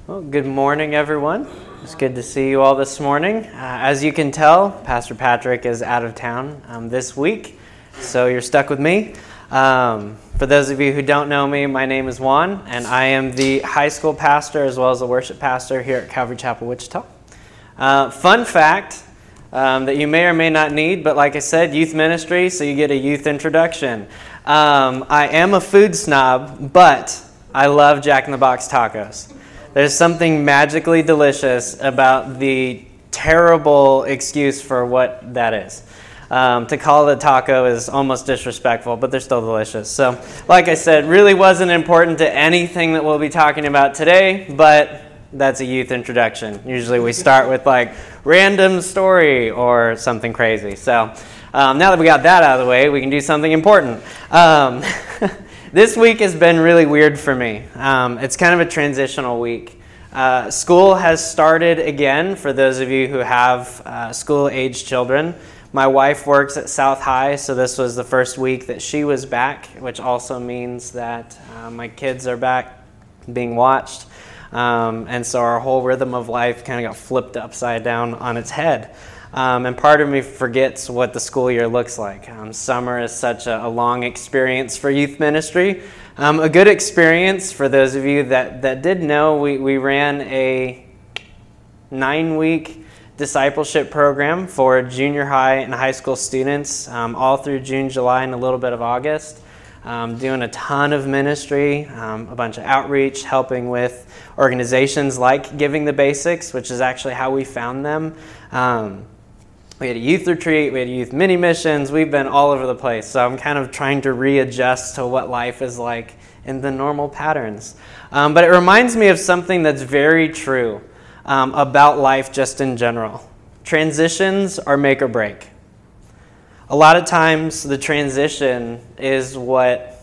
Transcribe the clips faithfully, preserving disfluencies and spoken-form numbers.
Well, good morning, everyone. It's good to see you all this morning. Uh, as you can tell, Pastor Patrick is out of town um, this week, so you're stuck with me. Um, for those of you who don't know me, my name is Juan, and I am the high school pastor as well as the worship pastor here at Calvary Chapel, Wichita. Uh, fun fact um, that you may or may not need, but like I said, youth ministry, so you get a youth introduction. Um, I am a food snob, but I love Jack in the Box tacos. There's something magically delicious about the terrible excuse for what that is. Um, to call it a taco is almost disrespectful, but they're still delicious. So, like I said, really wasn't important to anything that we'll be talking about today, but that's a youth introduction. Usually we start with like random story or something crazy. So, um, now that we got that out of the way, we can do something important. Um, This week has been really weird for me. Um, it's kind of a transitional week. Uh, school has started again for those of you who have uh, school-age children. My wife works at South High, so this was the first week that she was back, which also means that uh, my kids are back being watched. Um, and so our whole rhythm of life kind of got flipped upside down on its head. Um, and part of me forgets what the school year looks like. Um, summer is such a, a long experience for youth ministry. Um, a good experience for those of you that, that did know, we, we ran a nine-week discipleship program for junior high and high school students um, all through June, July, and a little bit of August. Um, doing a ton of ministry, um, a bunch of outreach, helping with organizations like Giving the Basics, which is actually how we found them. Um, We had a youth retreat, we had youth mini missions, we've been all over the place. So I'm kind of trying to readjust to what life is like in the normal patterns. Um, but it reminds me of something that's very true um, about life just in general. Transitions are make or break. A lot of times the transition is what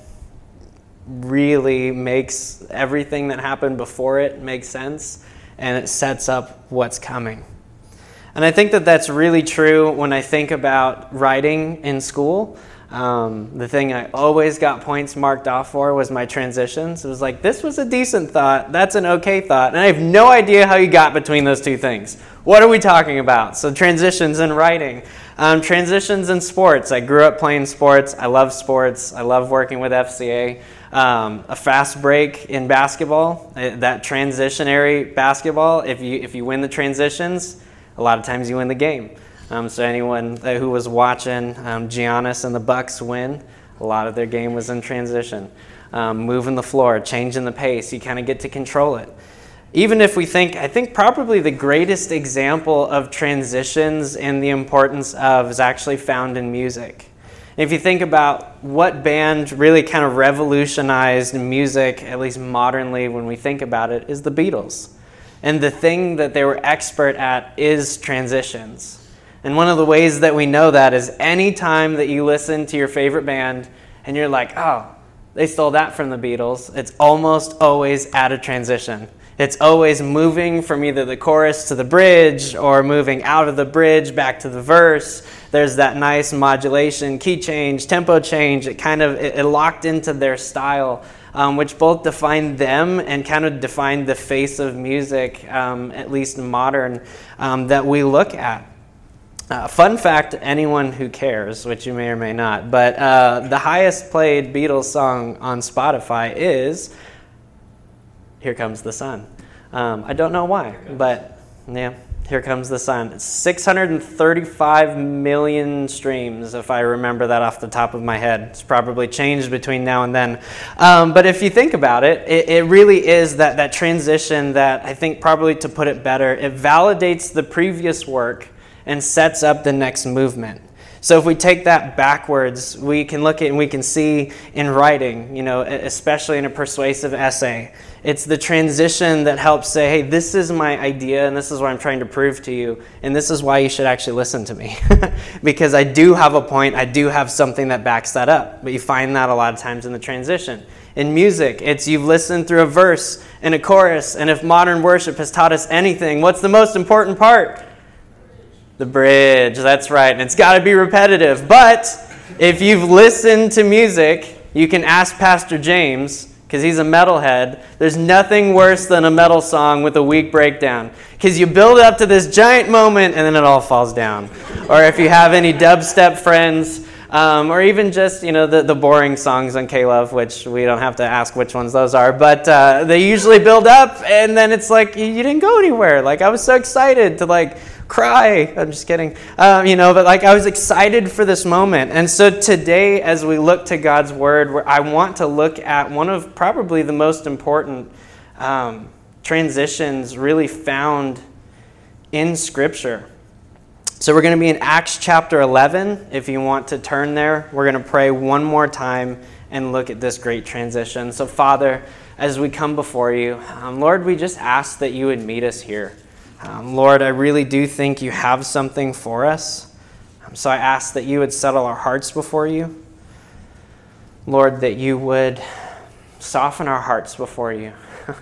really makes everything that happened before it make sense, and it sets up what's coming. And I think that that's really true when I think about writing in school. Um, the thing I always got points marked off for was my transitions. It was like, this was a decent thought, that's an okay thought, and I have no idea how you got between those two things. What are we talking about? So transitions in writing. Um, transitions in sports. I grew up playing sports. I love sports. I love working with F C A. Um, a fast break in basketball, that transitionary basketball, if you if you win the transitions, a lot of times you win the game. Um, so anyone who was watching um, Giannis and the Bucks win, a lot of their game was in transition. Um, moving the floor, changing the pace, you kind of get to control it. Even if we think, I think probably the greatest example of transitions and the importance of is actually found in music. If you think about what band really kind of revolutionized music, at least modernly when we think about it, is the Beatles. And the thing that they were expert at is transitions. And one of the ways that we know that is any time that you listen to your favorite band and you're like, oh, they stole that from the Beatles, it's almost always at a transition. It's always moving from either the chorus to the bridge or moving out of the bridge back to the verse. There's that nice modulation, key change, tempo change. It kind of it, it locked into their style. Um, which both define them and kind of define the face of music, um, at least modern, um, that we look at. Uh, fun fact, anyone who cares, which you may or may not, but uh, the highest played Beatles song on Spotify is Here Comes the Sun. Um, I don't know why, but yeah. Here Comes the Sun. It's six hundred thirty-five million streams, if I remember that off the top of my head. It's probably changed between now and then. Um, but if you think about it, it, it really is that, that transition that I think probably to put it better, it validates the previous work and sets up the next movement. So if we take that backwards, we can look at and we can see in writing, you know, especially in a persuasive essay, it's the transition that helps say, hey, this is my idea and this is what I'm trying to prove to you, and this is why you should actually listen to me. Because I do have a point, I do have something that backs that up. But you find that a lot of times in the transition. In music, it's you've listened through a verse and a chorus, and if modern worship has taught us anything, what's the most important part? The bridge, that's right. And it's got to be repetitive. But if you've listened to music, you can ask Pastor James, because he's a metalhead. There's nothing worse than a metal song with a weak breakdown, because you build up to this giant moment and then it all falls down. Or if you have any dubstep friends, um, or even just, you know, the, the boring songs on K-Love, which we don't have to ask which ones those are, but uh, they usually build up and then it's like, you, you didn't go anywhere. Like, I was so excited to, like, cry. I'm just kidding. Um, you know, but like I was excited for this moment. And so today, as we look to God's word, where I want to look at one of probably the most important um, transitions really found in Scripture. So we're going to be in Acts chapter eleven. If you want to turn there, we're going to pray one more time and look at this great transition. So Father, as we come before you, um, Lord, we just ask that you would meet us here. Um, Lord, I really do think you have something for us. Um, so I ask that you would settle our hearts before you. Lord, that you would soften our hearts before you.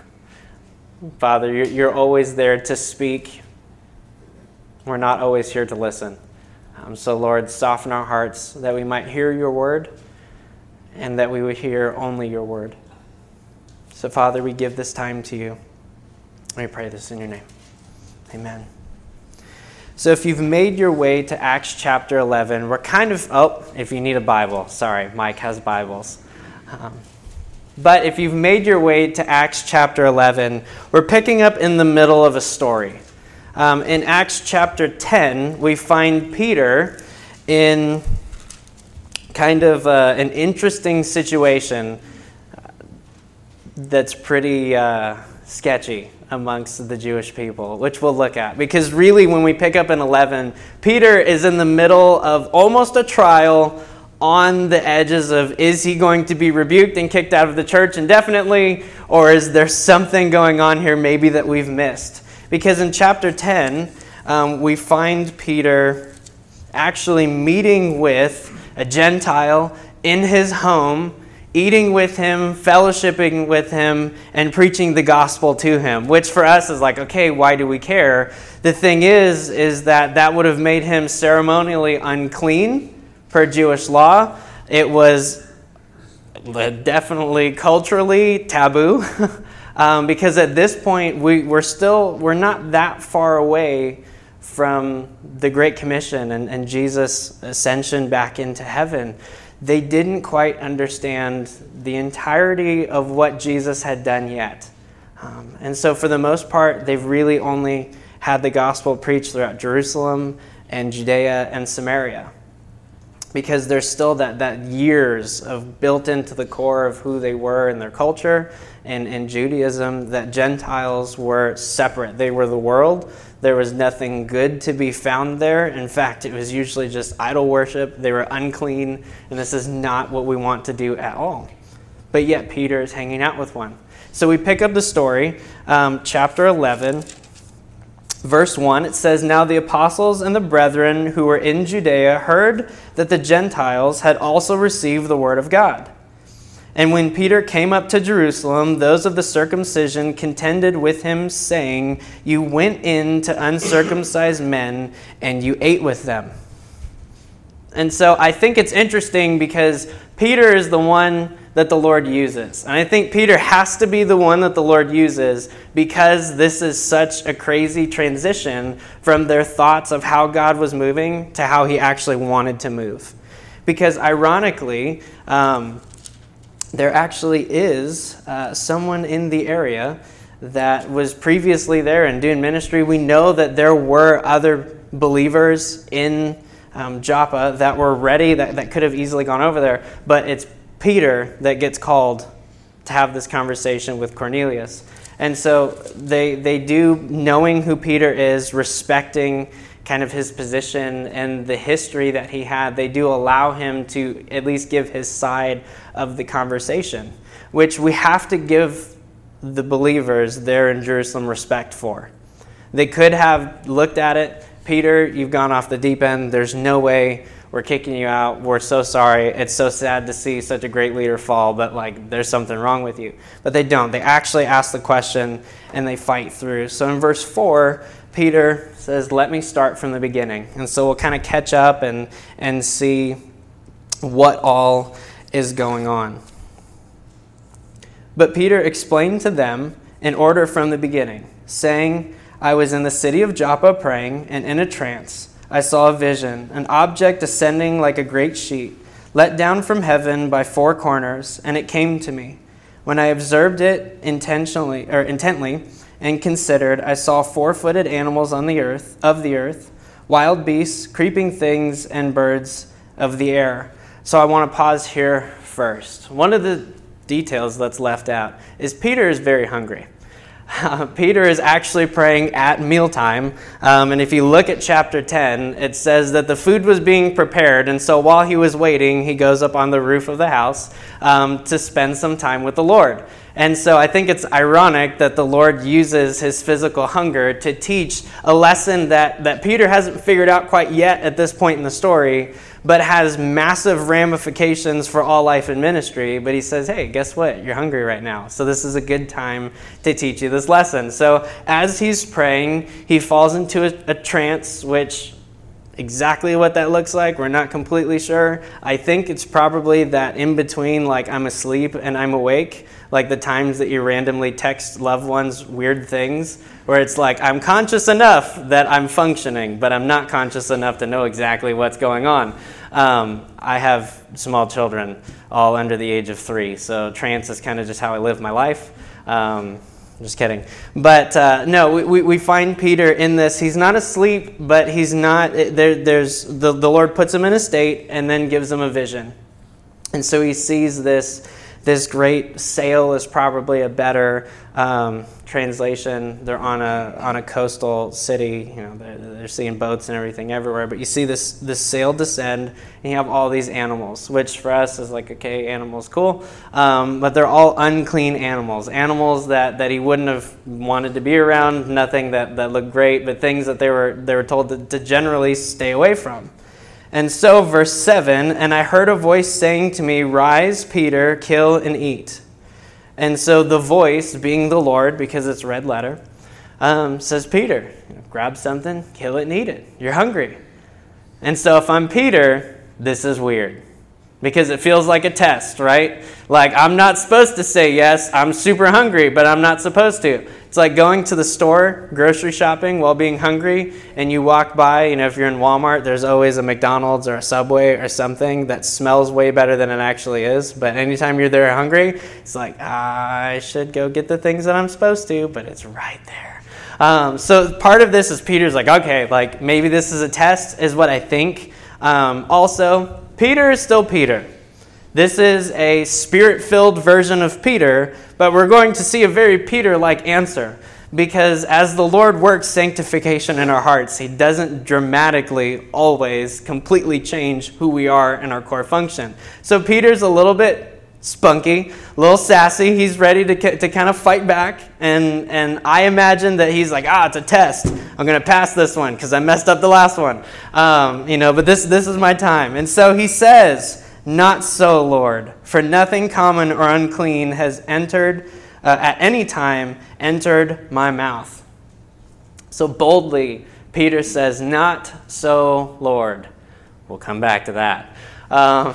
Father, you're, you're always there to speak. We're not always here to listen. Um, so Lord, soften our hearts that we might hear your word and that we would hear only your word. So Father, we give this time to you. We pray this in your name. Amen. So if you've made your way to Acts chapter eleven, we're kind of, oh, if you need a Bible, sorry, Mike has Bibles. Um, but if you've made your way to Acts chapter eleven, we're picking up in the middle of a story. Um, in Acts chapter ten, we find Peter in kind of uh, an interesting situation that's pretty uh, sketchy amongst the Jewish people, which we'll look at. Because really, when we pick up in eleven, Peter is in the middle of almost a trial on the edges of, is he going to be rebuked and kicked out of the church indefinitely, or is there something going on here maybe that we've missed? Because in chapter ten, um, we find Peter actually meeting with a Gentile in his home, eating with him, fellowshipping with him, and preaching the gospel to him, which for us is like, okay, why do we care? The thing is, is that that would have made him ceremonially unclean per Jewish law. It was definitely culturally taboo, um, because at this point, we, we're still, we're not that far away from the Great Commission and, and Jesus' ascension back into heaven. They didn't quite understand the entirety of what Jesus had done yet. Um, and so for the most part, they've really only had the gospel preached throughout Jerusalem and Judea and Samaria. Because there's still that, that years of built into the core of who they were in their culture and in Judaism, that Gentiles were separate. They were the world. There was nothing good to be found there. In fact, it was usually just idol worship. They were unclean, and this is not what we want to do at all. But yet Peter is hanging out with one. So we pick up the story, um, chapter eleven, verse one. It says, "Now the apostles and the brethren who were in Judea heard that the Gentiles had also received the word of God. And when Peter came up to Jerusalem, those of the circumcision contended with him, saying, 'You went in to uncircumcised men, and you ate with them.'" And so I think it's interesting because Peter is the one that the Lord uses. And I think Peter has to be the one that the Lord uses because this is such a crazy transition from their thoughts of how God was moving to how he actually wanted to move. Because ironically, um, there actually is uh, someone in the area that was previously there and doing ministry. We know that there were other believers in um, Joppa that were ready, that, that could have easily gone over there, but it's Peter that gets called to have this conversation with Cornelius. And so they they do, knowing who Peter is, respecting kind of his position and the history that he had, they do allow him to at least give his side of the conversation, which we have to give the believers there in Jerusalem respect for. They could have looked at it, Peter, you've gone off the deep end, there's no way, we're kicking you out, we're so sorry, it's so sad to see such a great leader fall, but like there's something wrong with you. But they don't. They actually ask the question and they fight through. So in verse four, Peter says, "Let me start from the beginning." And so we'll kind of catch up and, and see what all is going on. But Peter explained to them in order from the beginning, saying, I was in the city of Joppa praying, and in a trance I saw a vision, an object ascending like a great sheet, let down from heaven by four corners, and it came to me. When I observed it intentionally or intently and considered, I saw four-footed animals on the earth, of the earth, wild beasts, creeping things, and birds of the air. So I want to pause here first. One of the details that's left out is Peter is very hungry. Uh, Peter is actually praying at mealtime, um, and if you look at chapter ten, it says that the food was being prepared, and so while he was waiting, he goes up on the roof of the house um, to spend some time with the Lord. And so I think it's ironic that the Lord uses his physical hunger to teach a lesson that, that Peter hasn't figured out quite yet at this point in the story, but has massive ramifications for all life and ministry. But he says, hey, guess what? You're hungry right now. So this is a good time to teach you this lesson. So as he's praying, he falls into a, a trance, which exactly what that looks like, we're not completely sure. I think it's probably that in between, like I'm asleep and I'm awake, like the times that you randomly text loved ones weird things, where it's like I'm conscious enough that I'm functioning, but I'm not conscious enough to know exactly what's going on. Um, I have small children, all under the age of three, so trance is kind of just how I live my life. Um, Just kidding. But uh, no, we, we find Peter in this. He's not asleep, but he's not, there, there's, the, the Lord puts him in a state and then gives him a vision. And so he sees this, this great sail is probably a better um, translation. They're on a on a coastal city. You know, they're, they're seeing boats and everything everywhere. But you see this this sail descend, and you have all these animals, which for us is like, okay, animals, cool. Um, but they're all unclean animals, animals that, that he wouldn't have wanted to be around. Nothing that, that looked great, but things that they were they were told to, to generally stay away from. And so, verse seven, and I heard a voice saying to me, rise, Peter, kill and eat. And so the voice, being the Lord, because it's red letter, um, says, Peter, grab something, kill it and eat it. You're hungry. And so if I'm Peter, this is weird. Because it feels like a test, right? Like, I'm not supposed to say yes, I'm super hungry, but I'm not supposed to. It's like going to the store, grocery shopping while being hungry, and you walk by, you know, if you're in Walmart, there's always a McDonald's or a Subway or something that smells way better than it actually is. But anytime you're there hungry, it's like, I should go get the things that I'm supposed to, but it's right there. Um, so part of this is Peter's like, okay, like maybe this is a test, is what I think. Um, also, Peter is still Peter. This is a spirit-filled version of Peter, but we're going to see a very Peter-like answer, because as the Lord works sanctification in our hearts, he doesn't dramatically always completely change who we are in our core function. So Peter's a little bit spunky, a little sassy. He's ready to to kind of fight back, and and I imagine that he's like, ah, it's a test. I'm going to pass this one because I messed up the last one. Um, you know, but this this is my time. And so he says, not so, Lord, for nothing common or unclean has entered uh, at any time entered my mouth. So boldly, Peter says, not so, Lord. We'll come back to that. Um,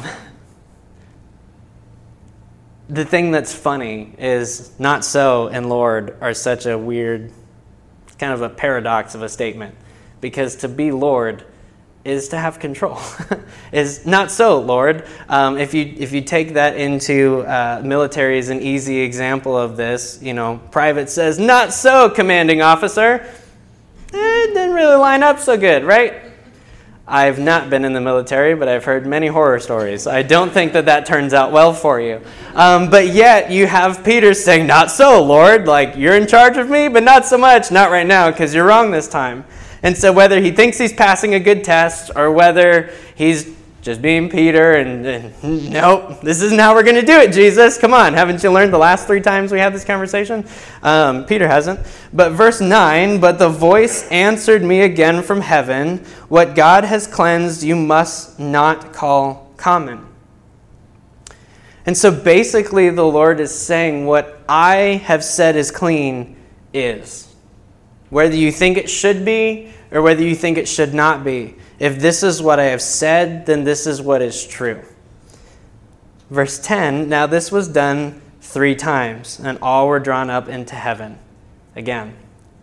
the thing that's funny is not so and Lord are such a weird, kind of a paradox of a statement, because to be Lord is to have control. Is not so, Lord. Um, if you if you take that into uh, military is an easy example of this. You know, private says, not so, commanding officer. Eh, it didn't really line up so good, right? I've not been in the military, but I've heard many horror stories. I don't think that that turns out well for you. Um, but yet you have Peter saying, not so, Lord. Like, you're in charge of me, but not so much. Not right now, because you're wrong this time. And so whether he thinks he's passing a good test or whether he's just being Peter and, and nope, this isn't how we're going to do it, Jesus. Come on, haven't you learned the last three times we had this conversation? Um, Peter hasn't. But verse nine, but the voice answered me again from heaven, what God has cleansed you must not call common. And so basically the Lord is saying what I have said is clean is. Whether you think it should be or whether you think it should not be. If this is what I have said, then this is what is true. Verse ten, now this was done three times, and all were drawn up into heaven again.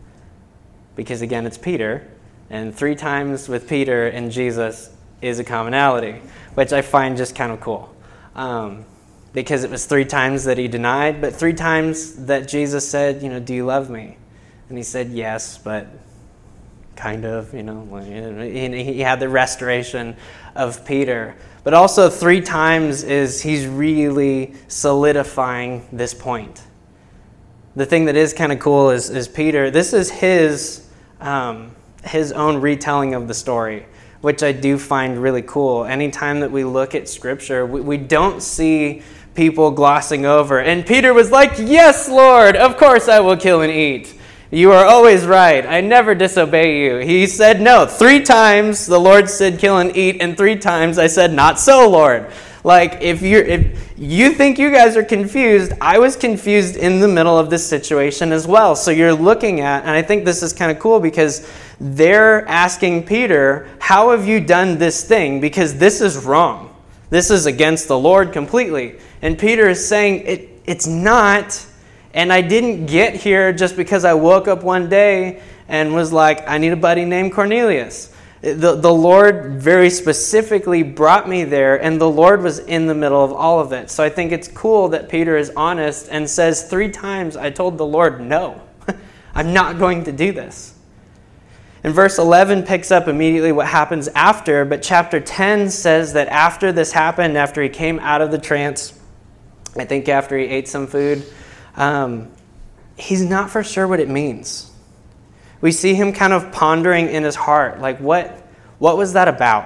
Because again, it's Peter, and three times with Peter and Jesus is a commonality, which I find just kind of cool. Um, because it was three times that he denied, but three times that Jesus said, you know, do you love me? And he said, yes, but kind of, you know, he had the restoration of Peter. But also three times is he's really solidifying this point. The thing that is kind of cool is, is Peter, this is his, um, his own retelling of the story, which I do find really cool. Anytime that we look at Scripture, we, we don't see people glossing over. And Peter was like, yes, Lord, of course I will kill and eat. You are always right. I never disobey you. He said no. Three times the Lord said kill and eat, and three times I said not so, Lord. Like, if you're if you think you guys are confused, I was confused in the middle of this situation as well. So you're looking at, and I think this is kind of cool because they're asking Peter, how have you done this thing? Because this is wrong. This is against the Lord completely. And Peter is saying, it it's not. And I didn't get here just because I woke up one day and was like, I need a buddy named Cornelius. The, the Lord very specifically brought me there, and the Lord was in the middle of all of it. So I think it's cool that Peter is honest and says, three times I told the Lord, no, I'm not going to do this. And verse eleven picks up immediately what happens after, but chapter ten says that after this happened, after he came out of the trance, I think after he ate some food, Um, he's not for sure what it means. We see him kind of pondering in his heart, like what what was that about?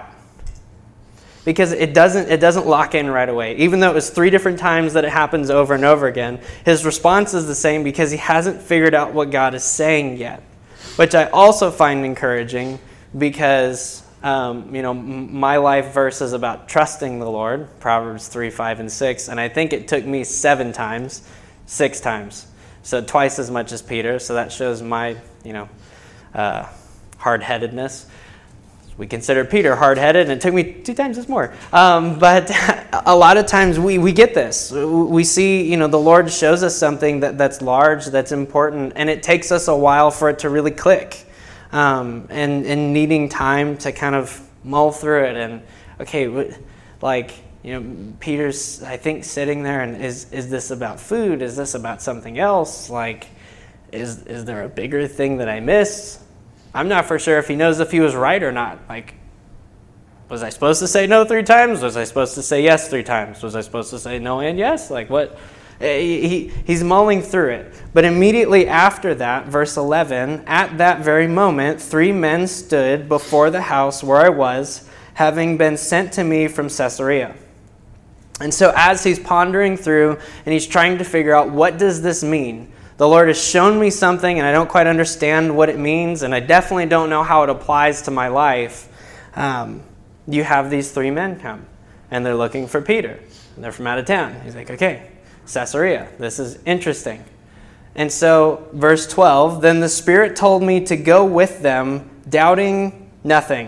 Because it doesn't it doesn't lock in right away. Even though it was three different times that it happens over and over again, his response is the same because he hasn't figured out what God is saying yet, which I also find encouraging because um, you know my life verse is about trusting the Lord, Proverbs three, five, and six, and I think it took me seven times. Six times. So twice as much as Peter. So that shows my, you know, uh, hard-headedness. We consider Peter hard-headed, and it took me two times as more. Um, but a lot of times we, we get this. We see, you know, the Lord shows us something that, that's large, that's important, and it takes us a while for it to really click. Um, and, and needing time to kind of mull through it. And, okay, like... You know, Peter's, I think, sitting there and is is this about food? Is this about something else? Like, is is there a bigger thing that I missed? I'm not for sure if he knows if he was right or not. Like, was I supposed to say no three times? Was I supposed to say yes three times? Was I supposed to say no and yes? Like, what? He, he's mulling through it. But immediately after that, verse eleven, at that very moment, three men stood before the house where I was, having been sent to me from Caesarea. And so as he's pondering through and he's trying to figure out what does this mean, the Lord has shown me something and I don't quite understand what it means, and I definitely don't know how it applies to my life. Um, you have these three men come, and they're looking for Peter. And they're from out of town. He's like, okay, Caesarea, this is interesting. And so verse twelve, then the Spirit told me to go with them, doubting nothing.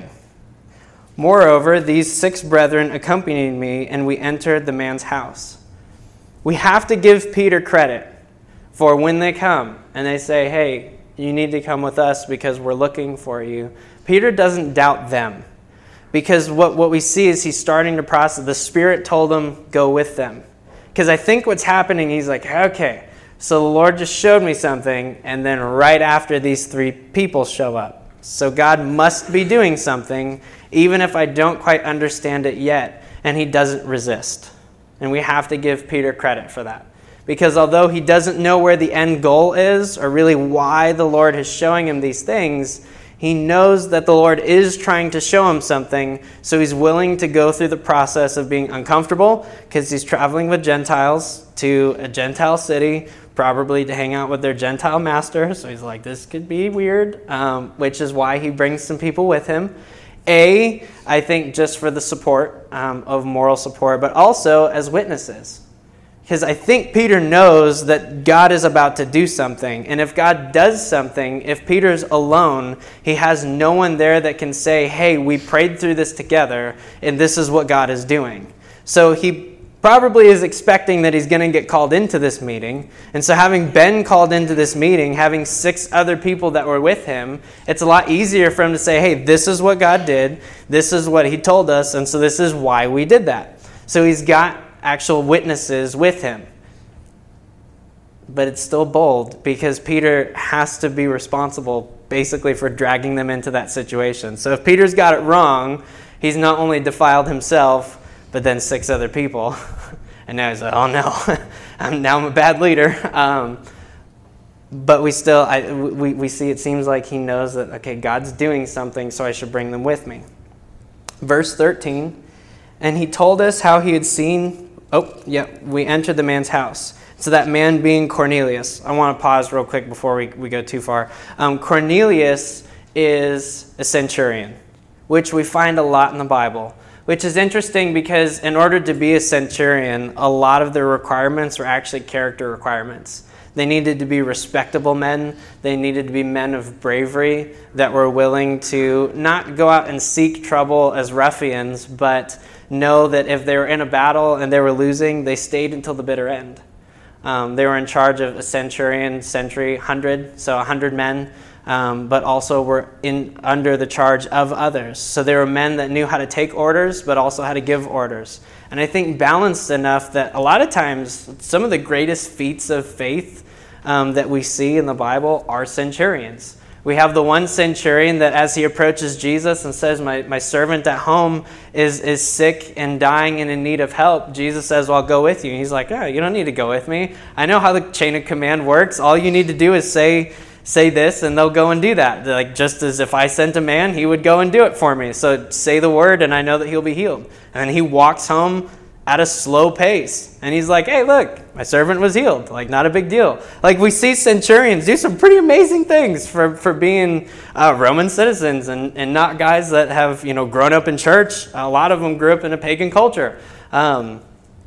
Moreover, these six brethren accompanied me, and we entered the man's house. We have to give Peter credit for when they come and they say, hey, you need to come with us because we're looking for you. Peter doesn't doubt them because what, what we see is he's starting to process. The Spirit told him, go with them. Because I think what's happening, he's like, okay, so the Lord just showed me something, and then right after these three people show up. So God must be doing something, even if I don't quite understand it yet, and he doesn't resist. And we have to give Peter credit for that. Because although he doesn't know where the end goal is, or really why the Lord is showing him these things, he knows that the Lord is trying to show him something, so he's willing to go through the process of being uncomfortable, because he's traveling with Gentiles to a Gentile city, probably to hang out with their Gentile master. So he's like, this could be weird, um, which is why he brings some people with him. A, I think just for the support um, of moral support, but also as witnesses. Because I think Peter knows that God is about to do something. And if God does something, if Peter's alone, he has no one there that can say, hey, we prayed through this together, and this is what God is doing. So he probably is expecting that he's going to get called into this meeting. And so having been called into this meeting, having six other people that were with him, it's a lot easier for him to say, hey, this is what God did. This is what he told us. And so this is why we did that. So he's got actual witnesses with him. But it's still bold because Peter has to be responsible basically for dragging them into that situation. So if Peter's got it wrong, he's not only defiled himself, but then six other people. And now he's like, oh no, I'm, now I'm a bad leader. Um, but we still, I, we, we see it seems like he knows that, okay, God's doing something, so I should bring them with me. Verse thirteen, and he told us how he had seen, oh, yeah, we entered the man's house. So that man being Cornelius. I want to pause real quick before we, we go too far. Um, Cornelius is a centurion, which we find a lot in the Bible, which is interesting because in order to be a centurion, a lot of their requirements were actually character requirements. They needed to be respectable men. They needed to be men of bravery that were willing to not go out and seek trouble as ruffians, but know that if they were in a battle and they were losing, they stayed until the bitter end. Um, they were in charge of a centurion, century, hundred, so a hundred men, um, but also were in under the charge of others. So they were men that knew how to take orders, but also how to give orders. And I think balanced enough that a lot of times some of the greatest feats of faith um, that we see in the Bible are centurions. We have the one centurion that as he approaches Jesus and says, my, my servant at home is, is sick and dying and in need of help. Jesus says, well, I'll go with you. And he's like, oh, you don't need to go with me. I know how the chain of command works. All you need to do is say say this and they'll go and do that. Like just as if I sent a man, he would go and do it for me. So say the word and I know that he'll be healed. And then he walks home at a slow pace. And he's like, hey, look, my servant was healed. Like, not a big deal. Like, we see centurions do some pretty amazing things for, for being uh, Roman citizens and, and not guys that have, you know, grown up in church. A lot of them grew up in a pagan culture. Um,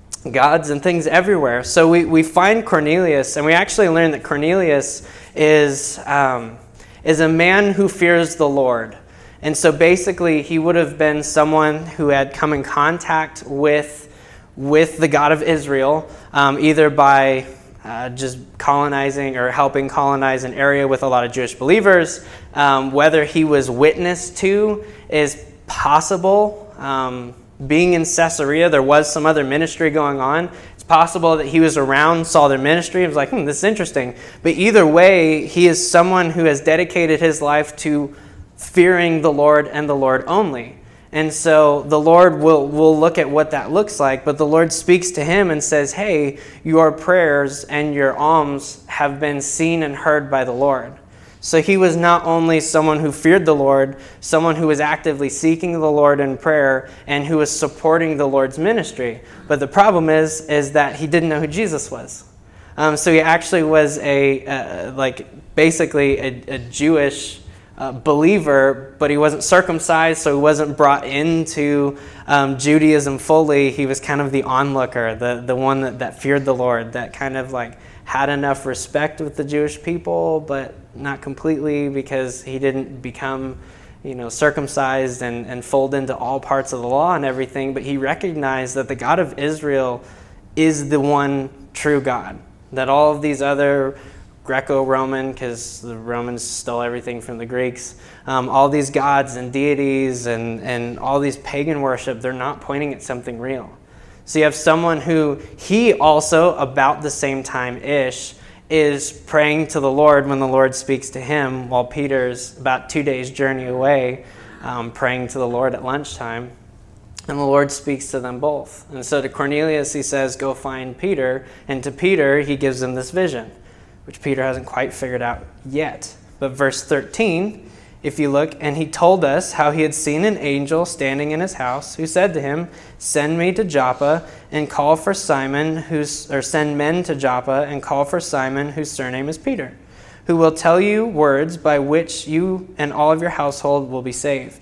gods and things everywhere. So we, we find Cornelius, and we actually learn that Cornelius is, um, is a man who fears the Lord. And so basically, he would have been someone who had come in contact with with the God of Israel, um, either by uh, just colonizing or helping colonize an area with a lot of Jewish believers. Um, whether he was witness to is possible. Um, being in Caesarea, there was some other ministry going on. It's possible that he was around, saw their ministry, and was like, hmm, this is interesting. But either way, he is someone who has dedicated his life to fearing the Lord and the Lord only. And so the Lord will, will look at what that looks like, but the Lord speaks to him and says, hey, your prayers and your alms have been seen and heard by the Lord. So he was not only someone who feared the Lord, someone who was actively seeking the Lord in prayer and who was supporting the Lord's ministry. But the problem is, is that he didn't know who Jesus was. Um, so he actually was a, uh, like, basically a, a Jewish Uh, believer, but he wasn't circumcised, so he wasn't brought into um, Judaism fully. He was kind of the onlooker, the, the one that, that feared the Lord, that kind of like had enough respect with the Jewish people, but not completely because he didn't become, you know, circumcised and, and fold into all parts of the law and everything, but he recognized that the God of Israel is the one true God, that all of these other Greco-Roman, because the Romans stole everything from the Greeks. Um, all these gods and deities and, and all these pagan worship, they're not pointing at something real. So you have someone who, he also, about the same time-ish, is praying to the Lord when the Lord speaks to him, while Peter's about two days' journey away, um, praying to the Lord at lunchtime. And the Lord speaks to them both. And so to Cornelius, he says, go find Peter. And to Peter, he gives him this vision, which Peter hasn't quite figured out yet. But verse thirteen, if you look, and he told us how he had seen an angel standing in his house, who said to him, send me to Joppa and call for Simon, who's, or send men to Joppa and call for Simon, whose surname is Peter, who will tell you words by which you and all of your household will be saved.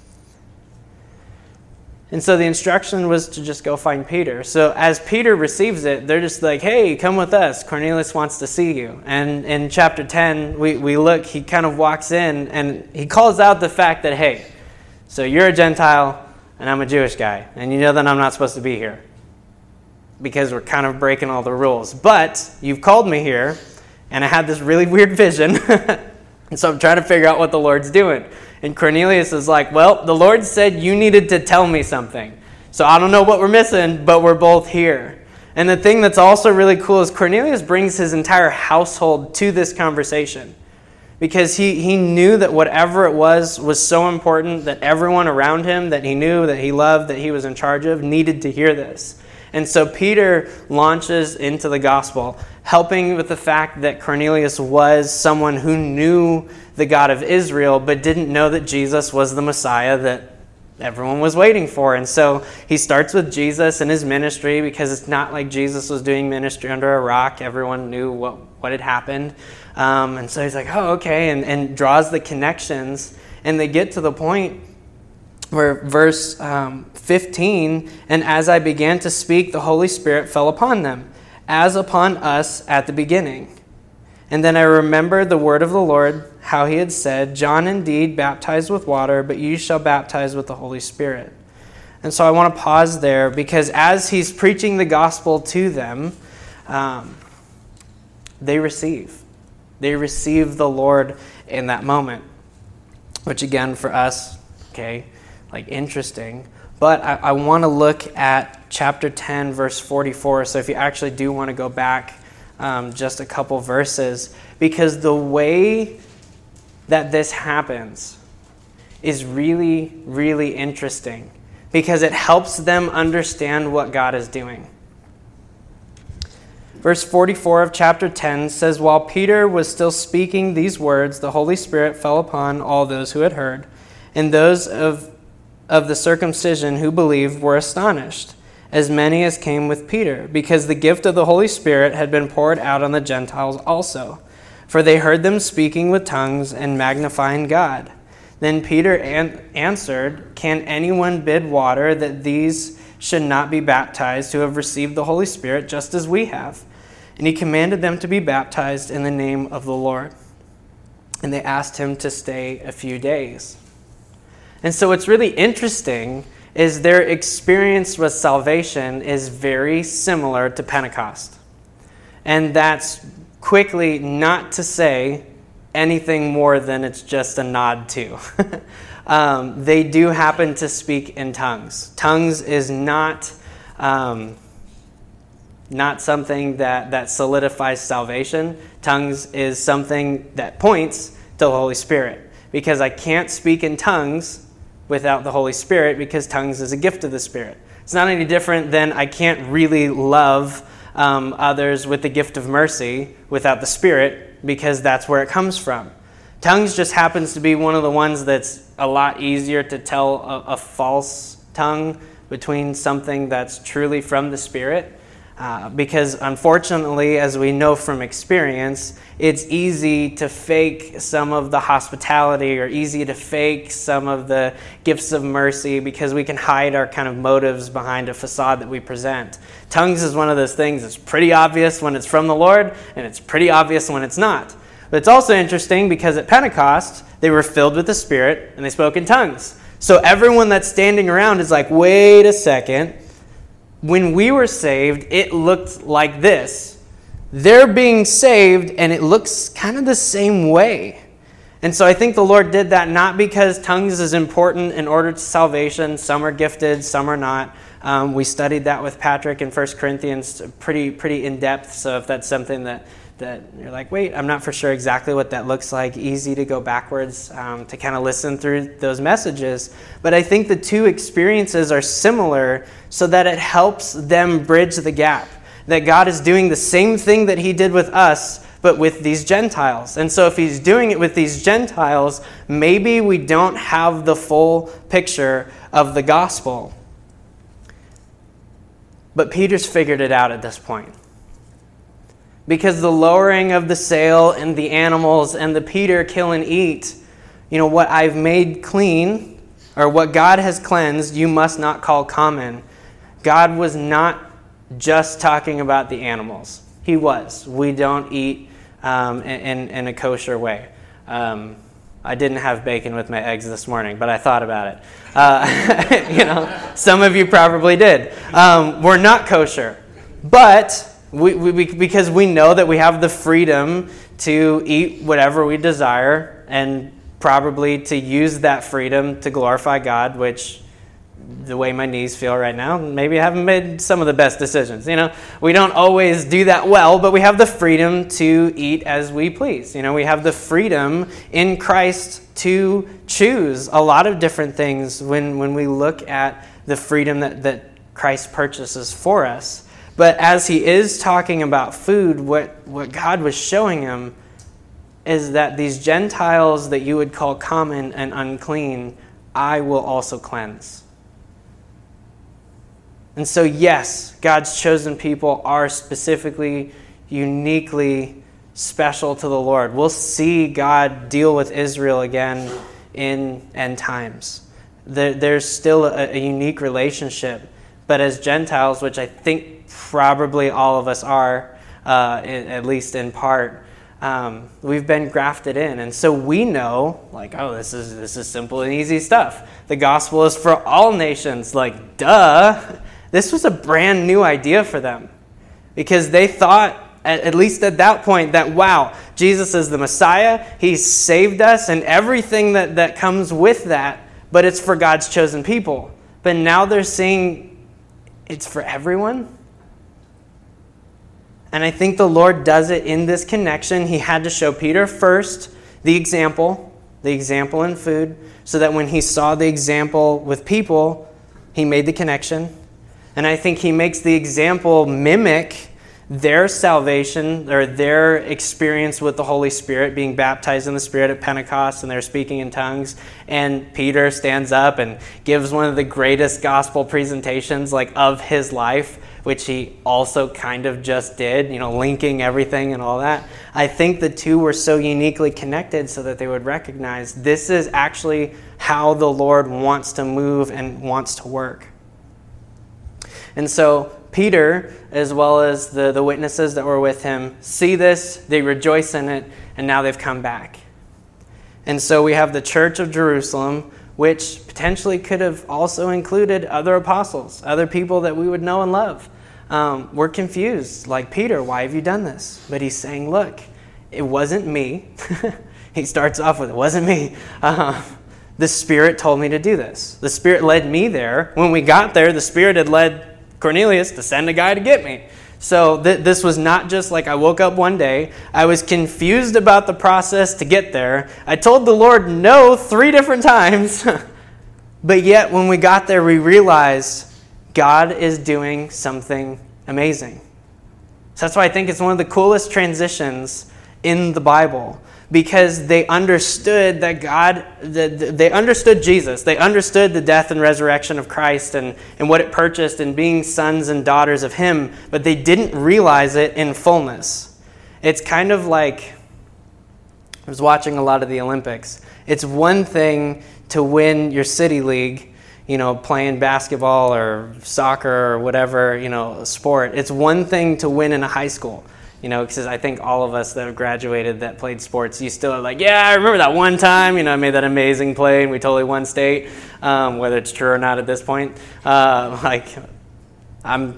And so the instruction was to just go find Peter. So as Peter receives it, they're just like, hey, come with us. Cornelius wants to see you. And in chapter ten, we, we look, he kind of walks in and he calls out the fact that, hey, so you're a Gentile and I'm a Jewish guy. And you know that I'm not supposed to be here. because we're kind of breaking all the rules. But you've called me here, and I had this really weird vision, and so I'm trying to figure out what the Lord's doing. And Cornelius is like, well, the Lord said you needed to tell me something. So I don't know what we're missing, but we're both here. And the thing that's also really cool is Cornelius brings his entire household to this conversation because he, he knew that whatever it was was so important that everyone around him that he knew, that he loved, that he was in charge of, needed to hear this. And so Peter launches into the gospel, helping with the fact that Cornelius was someone who knew the God of Israel, but didn't know that Jesus was the Messiah that everyone was waiting for. And so he starts with Jesus and his ministry because it's not like Jesus was doing ministry under a rock. Everyone knew what, what had happened. Um, and so he's like, oh, okay, and, and draws the connections. And they get to the point where verse um, fifteen, and as I began to speak, the Holy Spirit fell upon them, as upon us at the beginning. And then I remembered the word of the Lord, how he had said, John indeed baptized with water, but you shall baptize with the Holy Spirit. And so I want to pause there because as he's preaching the gospel to them, um, they receive. They receive the Lord in that moment, which again for us, okay, like interesting. But I, I want to look at chapter ten, verse forty-four. So if you actually do want to go back um, just a couple verses, because the way that this happens is really, really interesting because it helps them understand what God is doing. Verse forty-four of chapter ten says, while Peter was still speaking these words, the Holy Spirit fell upon all those who had heard, and those of, of the circumcision who believed were astonished, as many as came with Peter, because the gift of the Holy Spirit had been poured out on the Gentiles also. For they heard them speaking with tongues and magnifying God. Then Peter an- answered, can anyone bid water that these should not be baptized who have received the Holy Spirit just as we have? And he commanded them to be baptized in the name of the Lord. And they asked him to stay a few days. And so what's really interesting is their experience with salvation is very similar to Pentecost. And that's quickly not to say anything more than it's just a nod to. um, they do happen to speak in tongues. Tongues is not um, not something that, that solidifies salvation. Tongues is something that points to the Holy Spirit. Because I can't speak in tongues without the Holy Spirit because tongues is a gift of the Spirit. It's not any different than I can't really love um, others with the gift of mercy without the Spirit because that's where it comes from. Tongues just happens to be one of the ones that's a lot easier to tell a, a false tongue between something that's truly from the Spirit. Uh, because unfortunately, as we know from experience, it's easy to fake some of the hospitality or easy to fake some of the gifts of mercy because we can hide our kind of motives behind a facade that we present. Tongues is one of those things that's pretty obvious when it's from the Lord, and it's pretty obvious when it's not. But it's also interesting because at Pentecost, they were filled with the Spirit and they spoke in tongues. So everyone that's standing around is like, wait a second. When we were saved, it looked like this. They're being saved, and it looks kind of the same way. And so I think the Lord did that not because tongues is important in order to salvation. Some are gifted, some are not. Um, we studied that with Patrick in First Corinthians pretty pretty in depth. So if that's something that, that you're like, wait, I'm not for sure exactly what that looks like, easy to go backwards um, to kind of listen through those messages. But I think the two experiences are similar so that it helps them bridge the gap. That God is doing the same thing that he did with us, but with these Gentiles. And so if he's doing it with these Gentiles, maybe we don't have the full picture of the gospel. But Peter's figured it out at this point. Because the lowering of the sail and the animals and the Peter kill and eat, you know, what I've made clean, or what God has cleansed, you must not call common. God was not just talking about the animals. He was. We don't eat um, in, in a kosher way. Um, I didn't have bacon with my eggs this morning, but I thought about it. Uh, you know, some of you probably did. Um, we're not kosher. But we, we because we know that we have the freedom to eat whatever we desire and probably to use that freedom to glorify God, which the way my knees feel right now, maybe I haven't made some of the best decisions. You know, we don't always do that well, but we have the freedom to eat as we please. You know, we have the freedom in Christ to choose a lot of different things when, when we look at the freedom that, that Christ purchases for us. But as he is talking about food, what, what God was showing him is that these Gentiles that you would call common and unclean, I will also cleanse. And so, yes, God's chosen people are specifically, uniquely special to the Lord. We'll see God deal with Israel again in end times. There, there's still a, a unique relationship. But as Gentiles, which I think probably all of us are, uh, in, at least in part, um, we've been grafted in. And so we know, like, oh, this is this is simple and easy stuff. The gospel is for all nations. Like, duh. This was a brand new idea for them because they thought, at, at least at that point, that, wow, Jesus is the Messiah. He's saved us and everything that, that comes with that, but it's for God's chosen people. But now they're seeing it's for everyone. And I think the Lord does it in this connection. He had to show Peter first the example, the example in food, so that when he saw the example with people, he made the connection. And I think he makes the example mimic their salvation or their experience with the Holy Spirit, being baptized in the Spirit at Pentecost, and they're speaking in tongues. And Peter stands up and gives one of the greatest gospel presentations like of his life, which he also kind of just did, you know, linking everything and all that. I think the two were so uniquely connected so that they would recognize this is actually how the Lord wants to move and wants to work. And so Peter, as well as the, the witnesses that were with him, see this, they rejoice in it, and now they've come back. And so we have the Church of Jerusalem, which potentially could have also included other apostles, other people that we would know and love. Um, we're confused, like, Peter, why have you done this? But he's saying, look, it wasn't me. He starts off with, it wasn't me. Uh, the Spirit told me to do this. The Spirit led me there. When we got there, the Spirit had led Cornelius to send a guy to get me. So th- this was not just like I woke up one day. I was confused about the process to get there. I told the Lord no three different times. But yet when we got there, we realized God is doing something amazing. So that's why I think it's one of the coolest transitions in the Bible. Because they understood that God, they understood Jesus. They understood the death and resurrection of Christ and, and what it purchased in being sons and daughters of Him, but they didn't realize it in fullness. It's kind of like, I was watching a lot of the Olympics. It's one thing to win your city league, you know, playing basketball or soccer or whatever, you know, sport. It's one thing to win in a high school. You know, because I think all of us that have graduated that played sports, you still are like, yeah, I remember that one time, you know, I made that amazing play and we totally won state, um, whether it's true or not at this point. Uh, like, I'm,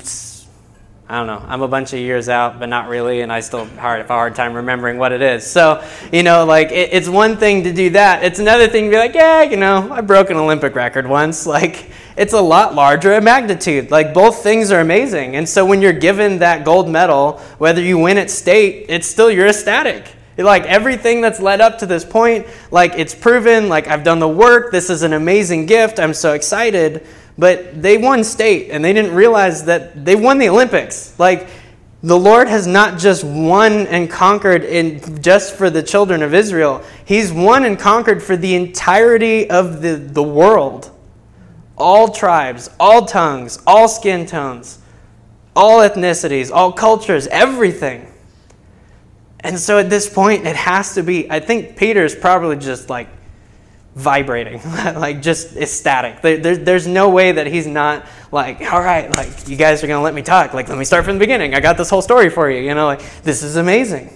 I don't know, I'm a bunch of years out, but not really, and I still hard, have a hard time remembering what it is. So, you know, like, it, it's one thing to do that. It's another thing to be like, yeah, you know, I broke an Olympic record once. Like, it's a lot larger in magnitude. Like, both things are amazing. And so when you're given that gold medal, whether you win at state, it's still, you're ecstatic. Like, everything that's led up to this point, like, it's proven, like, I've done the work, this is an amazing gift, I'm so excited. But they won state, and they didn't realize that they won the Olympics. Like, the Lord has not just won and conquered in just for the children of Israel. He's won and conquered for the entirety of the, the world. All tribes, all tongues, all skin tones, all ethnicities, all cultures, everything. And so at this point, it has to be, I think Peter's probably just like vibrating, like just ecstatic. There, there, there's no way that he's not like, all right, like you guys are going to let me talk. Like, let me start from the beginning. I got this whole story for you. You know, like this is amazing.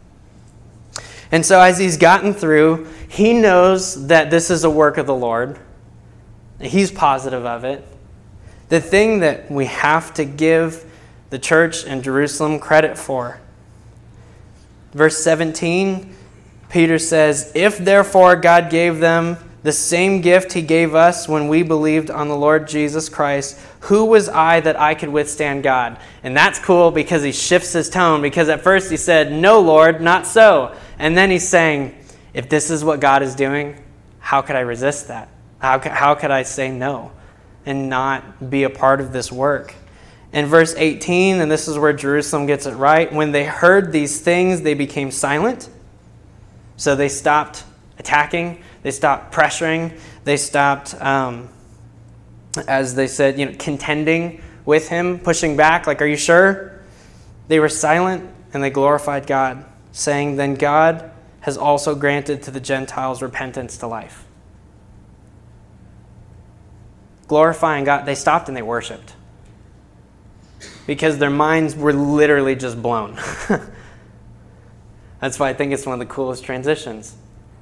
And so as he's gotten through, he knows that this is a work of the Lord. He's positive of it. The thing that we have to give the church in Jerusalem credit for. Verse seventeen, Peter says, "If therefore God gave them the same gift he gave us when we believed on the Lord Jesus Christ, who was I that I could withstand God?" And that's cool because he shifts his tone, because at first he said, "No, Lord, not so." And then he's saying, if this is what God is doing, how could I resist that? How could, how could I say no and not be a part of this work? In verse eighteen, and this is where Jerusalem gets it right, when they heard these things, they became silent. So they stopped attacking. They stopped pressuring. They stopped, um, as they said, you know, contending with him, pushing back, like, "Are you sure?" They were silent and they glorified God, saying, "Then God has also granted to the Gentiles repentance to life." Glorifying God, they stopped and they worshiped, because their minds were literally just blown. That's why I think it's one of the coolest transitions,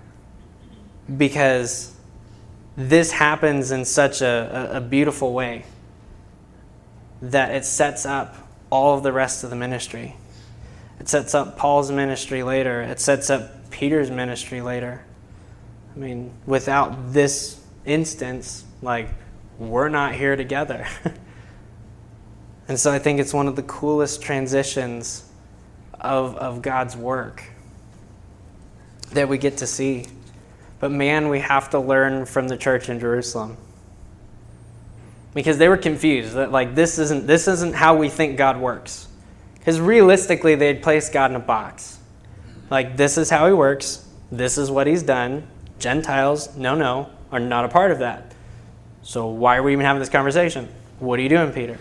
because this happens in such a, a, a beautiful way that it sets up all of the rest of the ministry. It sets up Paul's ministry later. It sets up Peter's ministry later. I mean, without this instance, like, we're not here together. And so I think it's one of the coolest transitions of, of God's work that we get to see. But man, we have to learn from the church in Jerusalem, because they were confused that, like, this isn't this isn't how we think God works. Because realistically, they'd placed God in a box. Like, this is how he works. This is what he's done. Gentiles, no, no, are not a part of that. So why are we even having this conversation? What are you doing, Peter?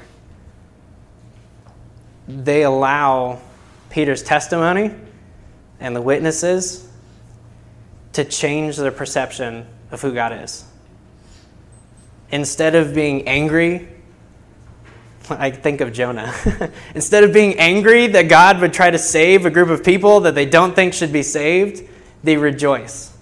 They allow Peter's testimony and the witnesses to change their perception of who God is. Instead of being angry, I think of Jonah. Instead of being angry that God would try to save a group of people that they don't think should be saved, they rejoice.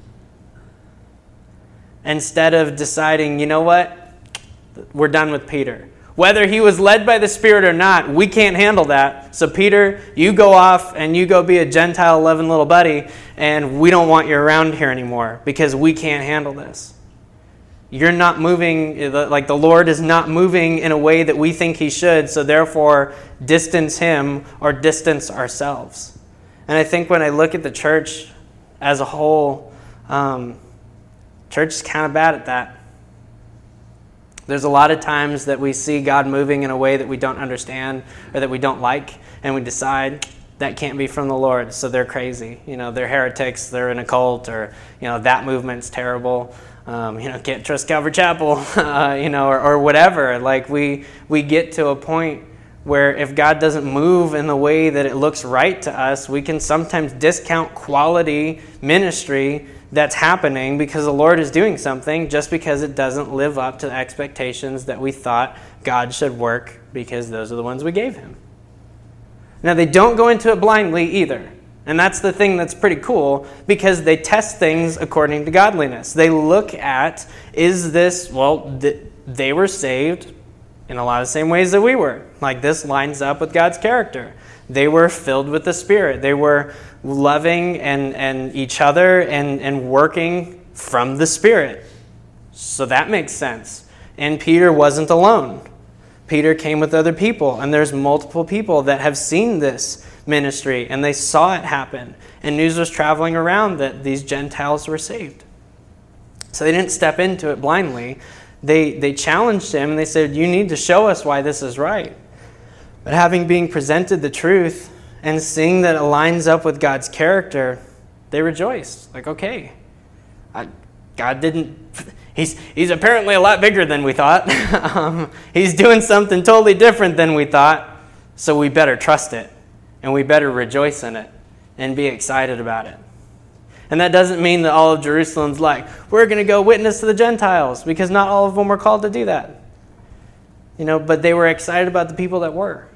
Instead of deciding, you know what, we're done with Peter. Whether he was led by the Spirit or not, we can't handle that. So Peter, you go off and you go be a Gentile loving little buddy, and we don't want you around here anymore because we can't handle this. You're not moving, like the Lord is not moving in a way that we think he should, so therefore distance him or distance ourselves. And I think when I look at the church as a whole, um, church is kind of bad at that. There's a lot of times that we see God moving in a way that we don't understand or that we don't like, and we decide that can't be from the Lord, so they're crazy. You know, they're heretics, they're in a cult, or, you know, that movement's terrible. Um, you know, can't trust Calvary Chapel, uh, you know, or, or whatever. Like, we we get to a point where if God doesn't move in the way that it looks right to us, we can sometimes discount quality ministry that's happening because the Lord is doing something just because it doesn't live up to the expectations that we thought God should work, because those are the ones we gave him. Now, they don't go into it blindly either. And that's the thing that's pretty cool, because they test things according to godliness. They look at, is this, well, th- they were saved in a lot of the same ways that we were. Like, this lines up with God's character. They were filled with the Spirit. They were loving and, and each other and, and working from the Spirit. So that makes sense. And Peter wasn't alone. Peter came with other people, and there's multiple people that have seen this ministry, and they saw it happen. And news was traveling around that these Gentiles were saved. So they didn't step into it blindly. They, they challenged him, and they said, you need to show us why this is right. But having been presented the truth and seeing that it lines up with God's character, they rejoiced. Like, okay, I, God didn't... He's he's apparently a lot bigger than we thought. um, he's doing something totally different than we thought, so we better trust it, and we better rejoice in it and be excited about it. And that doesn't mean that all of Jerusalem's like, we're going to go witness to the Gentiles, because not all of them were called to do that. You know, but they were excited about the people that were.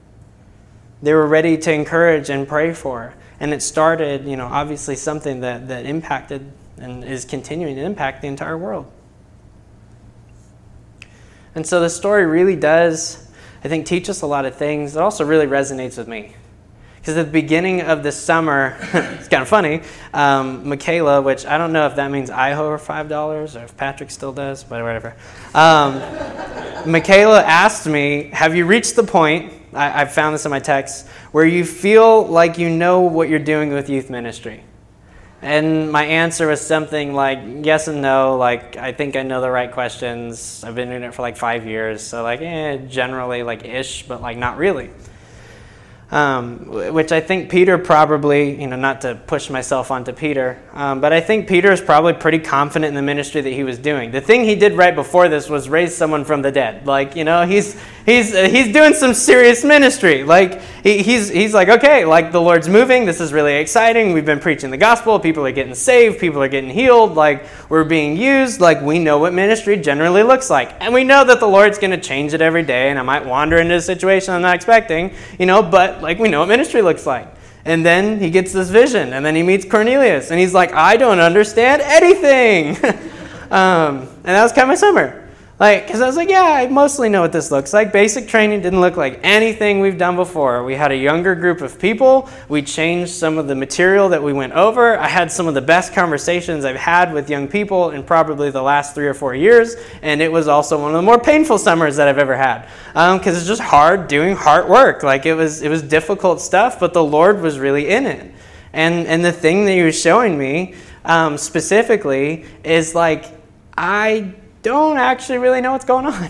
They were ready to encourage and pray for. And it started, you know, obviously something that, that impacted and is continuing to impact the entire world. And so the story really does, I think teach us a lot of things. It also really resonates with me. Because at the beginning of the summer, it's kind of funny, um, Michaela, which I don't know if that means I owe her five dollars or if Patrick still does, but whatever. Um, Michaela asked me, have you reached the point, I, I found this in my text, where you feel like you know what you're doing with youth ministry? And my answer was something like yes and no. Like, I think I know the right questions. I've been doing it for like five years. So like, eh, generally like ish, but like not really. Um, which I think Peter probably, you know, not to push myself onto Peter, um, but I think Peter is probably pretty confident in the ministry that he was doing. The thing he did right before this was raise someone from the dead. Like, you know, he's he's uh, he's doing some serious ministry. Like, he, he's he's like, okay, like the Lord's moving. This is really exciting. We've been preaching the gospel. People are getting saved. People are getting healed. Like, we're being used. Like, we know what ministry generally looks like, and we know that the Lord's going to change it every day. And I might wander into a situation I'm not expecting, you know, but like we know what ministry looks like. And then he gets this vision, and then he meets Cornelius, and he's like, I don't understand anything. um, and that was kind of my summer. Like, because I was like, yeah, I mostly know what this looks like. Basic training didn't look like anything we've done before. We had a younger group of people. We changed some of the material that we went over. I had some of the best conversations I've had with young people in probably the last three or four years. And it was also one of the more painful summers that I've ever had. Because um, it's just hard doing hard work. Like, it was it was difficult stuff, but the Lord was really in it. And, and the thing that he was showing me um, specifically is like, I don't actually really know what's going on.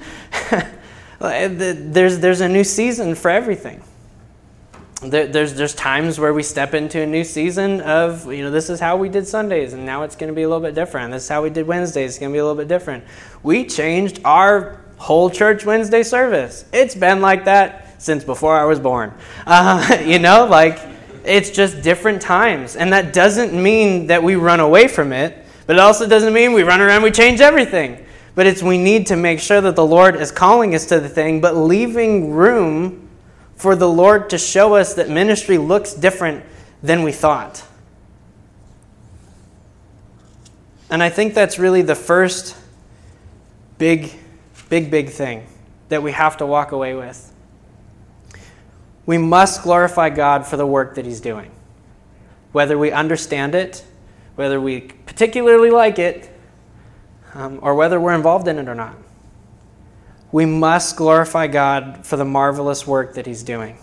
there's there's a new season for everything. There, there's there's times where we step into a new season of, you know, this is how we did Sundays, and now it's going to be a little bit different. This is how we did Wednesdays. It's going to be a little bit different. We changed our whole church Wednesday service. It's been like that since before I was born. Uh, you know, like, it's just different times, and that doesn't mean that we run away from it. But it also doesn't mean we run around, we change everything. But it's we need to make sure that the Lord is calling us to the thing, but leaving room for the Lord to show us that ministry looks different than we thought. And I think that's really the first big, big, big thing that we have to walk away with. We must glorify God for the work that he's doing. Whether we understand it, whether we particularly like it, um, or whether we're involved in it or not. We must glorify God for the marvelous work that he's doing.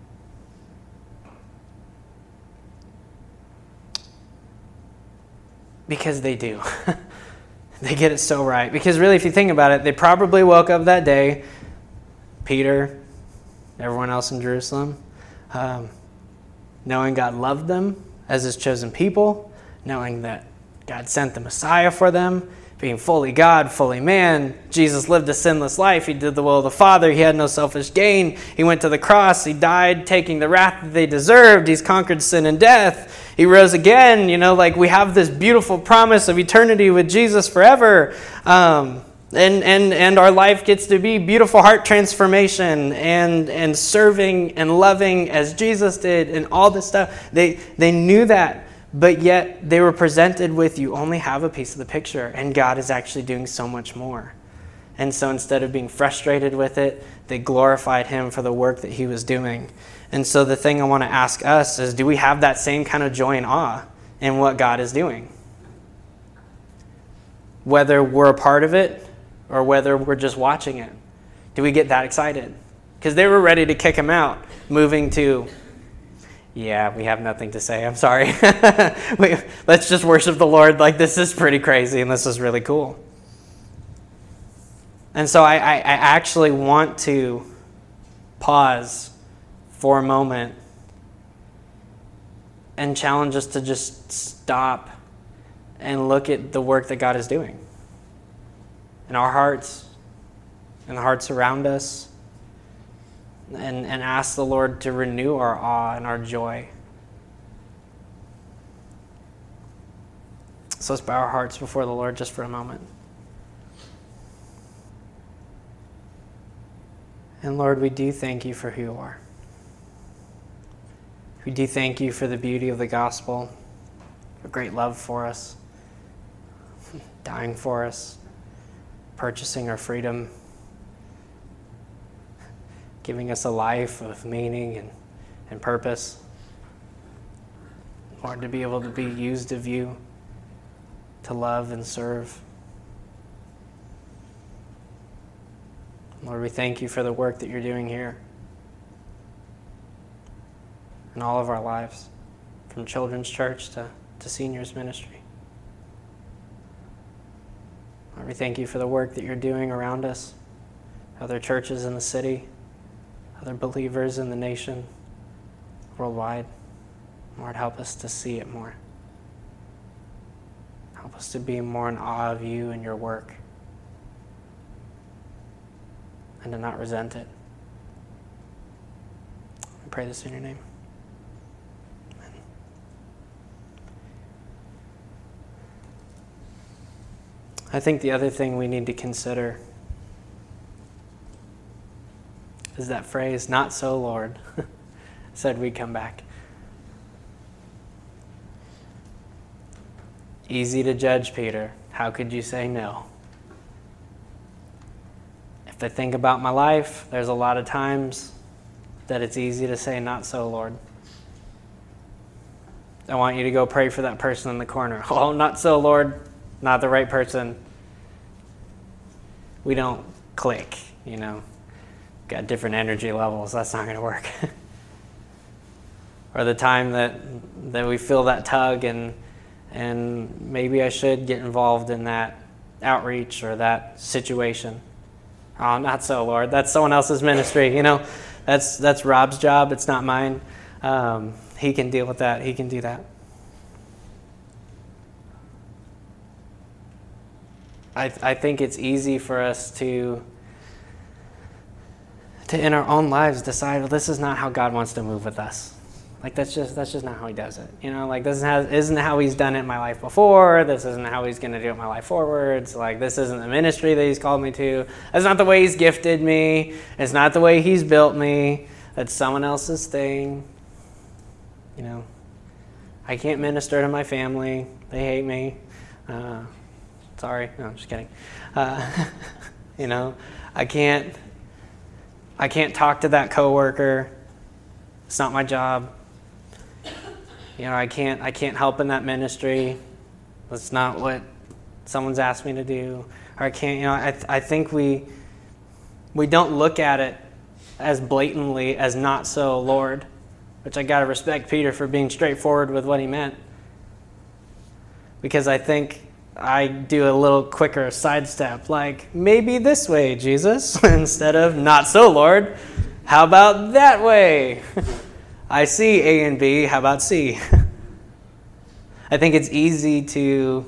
Because they do. They get it so right. Because really, if you think about it, they probably woke up that day, Peter, everyone else in Jerusalem, um, knowing God loved them as his chosen people, knowing that God sent the Messiah for them, being fully God, fully man. Jesus lived a sinless life. He did the will of the Father. He had no selfish gain. He went to the cross. He died, taking the wrath that they deserved. He's conquered sin and death. He rose again. You know, like, we have this beautiful promise of eternity with Jesus forever. Um, and, and, and our life gets to be beautiful heart transformation and, and serving and loving as Jesus did and all this stuff. They, they knew that. But yet they were presented with, you only have a piece of the picture, and God is actually doing so much more. And so instead of being frustrated with it, they glorified him for the work that he was doing. And so the thing I want to ask us is, do we have that same kind of joy and awe in what God is doing? Whether we're a part of it or whether we're just watching it. Do we get that excited? Because they were ready to kick him out, moving to, yeah, we have nothing to say. I'm sorry. we, let's just worship the Lord. Like, this is pretty crazy, and this is really cool. And so I, I, I actually want to pause for a moment and challenge us to just stop and look at the work that God is doing in our hearts, in the hearts around us. And, and ask the Lord to renew our awe and our joy. So let's bow our hearts before the Lord just for a moment. And Lord, we do thank you for who you are. We do thank you for the beauty of the gospel, your great love for us, dying for us, purchasing our freedom, giving us a life of meaning and, and purpose. Lord, to be able to be used of you, to love and serve. Lord, we thank you for the work that you're doing here in all of our lives, from children's church to, to seniors ministry. Lord, we thank you for the work that you're doing around us, other churches in the city, other believers in the nation, worldwide. Lord, help us to see it more. Help us to be more in awe of you and your work, and to not resent it. I pray this in your name. Amen. I think the other thing we need to consider is that phrase, "Not so, Lord," said we'd come back. Easy to judge, Peter. How could you say no? If I think about my life, there's a lot of times that it's easy to say, "Not so, Lord." I want you to go pray for that person in the corner. Oh, not so, Lord. Not the right person. We don't click, you know. Got different energy levels. That's not going to work. Or the time that that we feel that tug and and maybe I should get involved in that outreach or that situation. Oh, not so, Lord. That's someone else's ministry. You know, that's that's Rob's job. It's not mine. Um, he can deal with that. He can do that. I I think it's easy for us to to in our own lives decide, well, this is not how God wants to move with us. Like that's just that's just not how he does it. You know, like this isn't, isn't how he's done it in my life before. This isn't how he's going to do it in my life forwards. Like this isn't the ministry that he's called me to. That's not the way he's gifted me. It's not the way he's built me. That's someone else's thing. You know, I can't minister to my family. They hate me. Uh, sorry, no, I'm just kidding. Uh, you know, I can't. I can't talk to that coworker. It's not my job. You know, I can't I can't help in that ministry. That's not what someone's asked me to do. Or I can't, you know, I I think we we don't look at it as blatantly as "not so, Lord," which I got to respect Peter for being straightforward with what he meant. Because I think I do a little quicker sidestep, like, maybe this way, Jesus, instead of "not so, Lord." How about that way? I see A and B. How about C? I think it's easy to,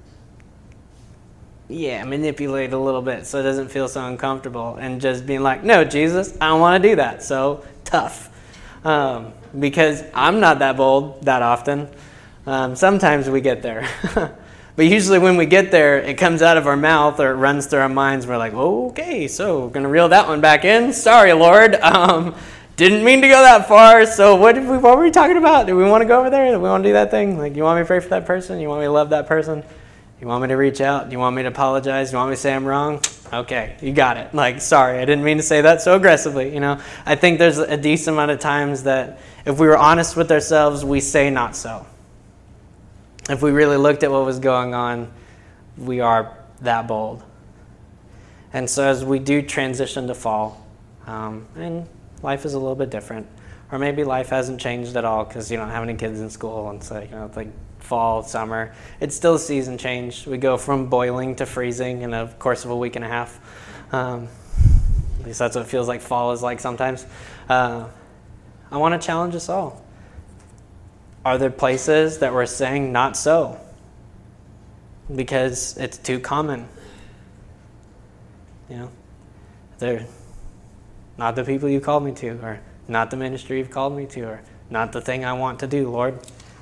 yeah, manipulate a little bit so it doesn't feel so uncomfortable and just being like, "No, Jesus, I don't want to do that." So tough. Um, because I'm not that bold that often. Um, sometimes we get there. But usually when we get there, it comes out of our mouth or it runs through our minds. We're like, oh, okay, so we're going to reel that one back in. Sorry, Lord. Um, didn't mean to go that far. So what did we, what were we talking about? Do we want to go over there? Do we want to do that thing? Like, you want me to pray for that person? You want me to love that person? You want me to reach out? Do you want me to apologize? Do you want me to say I'm wrong? Okay, you got it. Like, sorry, I didn't mean to say that so aggressively. You know, I think there's a decent amount of times that if we were honest with ourselves, we say "not so." If we really looked at what was going on, we are that bold. And so as we do transition to fall, um, and life is a little bit different, or maybe life hasn't changed at all because you don't have any kids in school, and so, you know, it's like fall, summer, it's still a season change. We go from boiling to freezing in the course of a week and a half. Um, at least that's what it feels like fall is like sometimes. Uh, I want to challenge us all. Are there places that we're saying "not so" because it's too common? You know, they're not the people you called me to, or not the ministry you've called me to, or not the thing I want to do, Lord.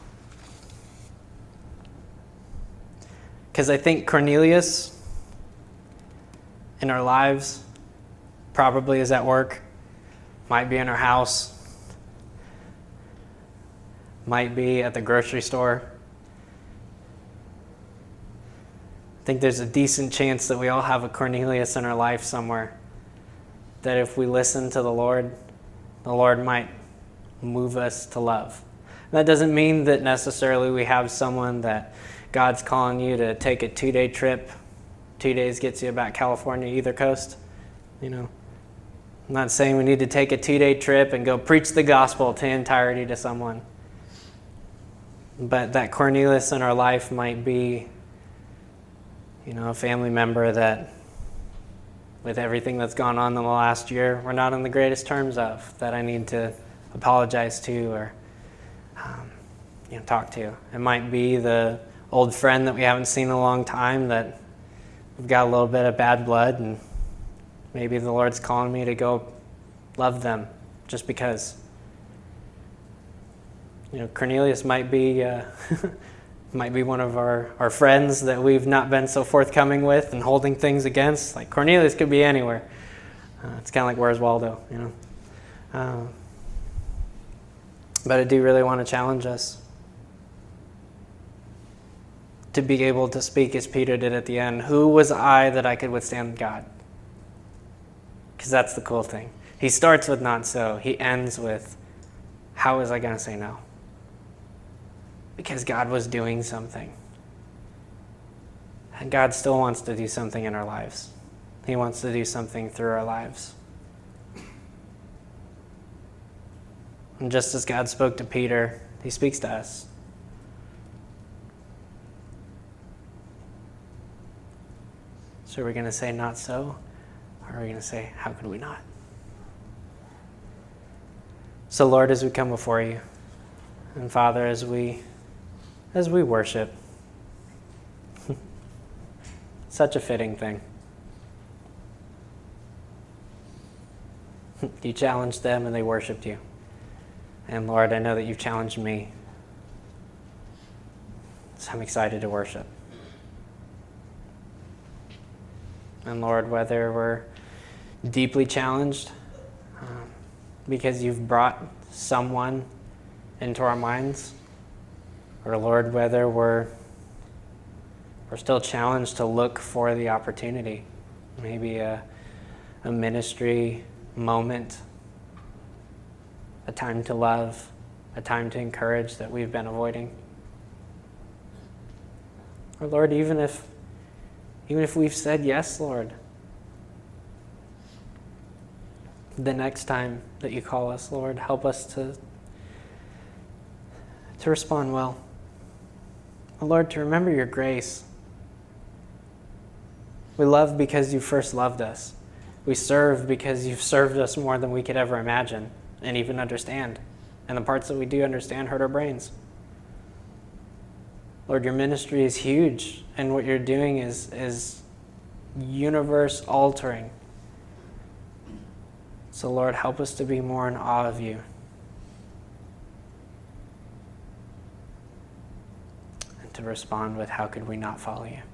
Because I think Cornelius in our lives probably is at work, might be in our house, might be at the grocery store. I think there's a decent chance that we all have a Cornelius in our life somewhere that if we listen to the Lord, the Lord might move us to love. That doesn't mean that necessarily we have someone that God's calling you to take a two-day trip. Two days gets you about California, either coast. You know, I'm not saying we need to take a two-day trip and go preach the gospel to entirety to someone. But that Cornelius in our life might be, you know, a family member that, with everything that's gone on in the last year, we're not on the greatest terms of, that I need to apologize to or um, you know, talk to. It might be the old friend that we haven't seen in a long time that we've got a little bit of bad blood, and maybe the Lord's calling me to go love them just because. You know, Cornelius might be uh, might be one of our, our friends that we've not been so forthcoming with and holding things against. Like Cornelius could be anywhere. Uh, it's kind of like Where's Waldo, you know. Uh, but I do really want to challenge us to be able to speak as Peter did at the end. Who was I that I could withstand God? Because that's the cool thing. He starts with not so. He ends with, how was I going to say no? Because God was doing something. And God still wants to do something in our lives. He wants to do something through our lives. And just as God spoke to Peter, he speaks to us. So are we going to say not so? Or are we going to say, how could we not? So Lord, as we come before you, and Father, as we as we worship, such a fitting thing. You challenged them and they worshiped you. And Lord, I know that you've challenged me. So I'm excited to worship. And Lord, whether we're deeply challenged um, because you've brought someone into our minds, or Lord, whether we're we're still challenged to look for the opportunity, maybe a, a ministry moment, a time to love, a time to encourage that we've been avoiding. Or Lord, even if even if we've said yes, Lord, the next time that you call us, Lord, help us to to respond well. Lord, to remember your grace. We love because you first loved us. We serve because you've served us more than we could ever imagine and even understand. And the parts that we do understand hurt our brains. Lord, your ministry is huge, and what you're doing is, is universe altering. So Lord, help us to be more in awe of you. To respond with, how could we not follow you?